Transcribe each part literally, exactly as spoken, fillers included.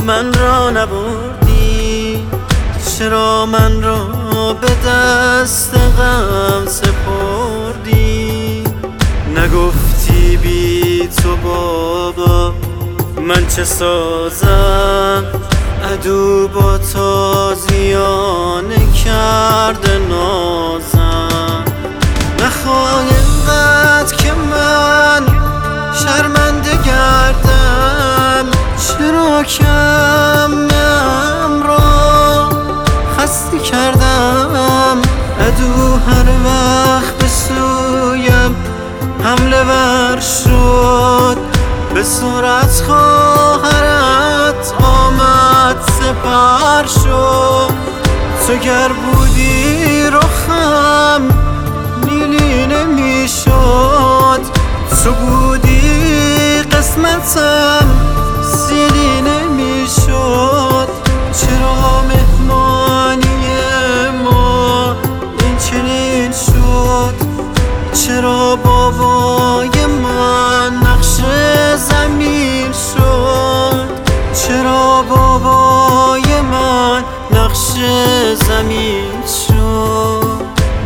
من را نبردی؟ چرا من را به دست غم سپردی؟ نگفتی بی تو بابا من چه سازم؟ عدو با تازیانه کرده نازم. نخواه اینقدر که من شرمنده گردم، چرا کمم را خسته کردم؟ عدو هر وقت به سویم حمله ور شد، به صورت خواهرت آمد سپر شد. تو گر بودی رخم نیلی نمی شد، تو بودی قسمتم سیلی نمی شد. چرا مهمانی ما این چنین شد؟ چرا بابای من نقش زمین شد؟ چرا بابای من نقش زمین شد؟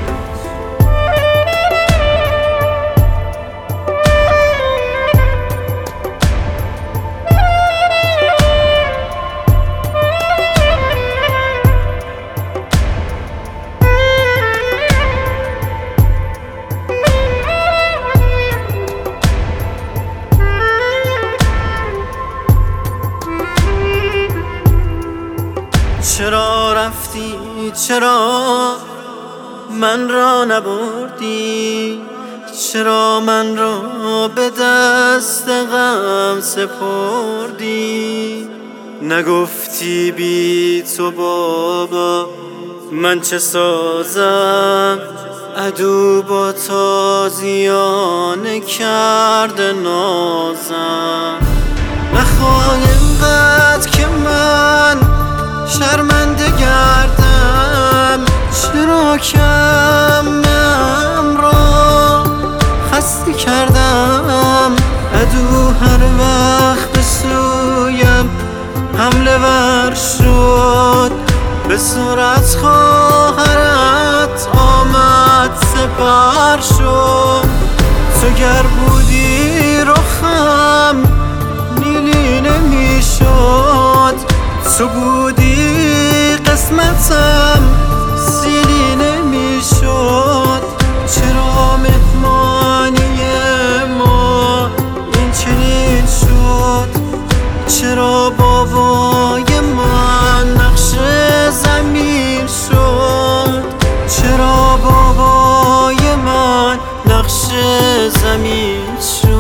چرا رفتی؟ چرا من را نبردی؟ چرا من را به دست غم سپردی؟ نگفتی بی تو بابا من چه سازم؟ عدو با تازیانه کرده نازم. نخواه اینقدر که من شرمنده گردم، چرا کمم را خسته کردم؟ عدو هر وقت به سویم حمله ور شد، به صورت خواهرت آمد سپر شد. تو گر بودی رخم نیلی نمی شد، تو بودی قسمتم سیلی نمی شد. چرا مهمانی ما این چنین شد؟ چرا بابای من نقش زمین شد؟ چرا بابای من نقش زمین شد؟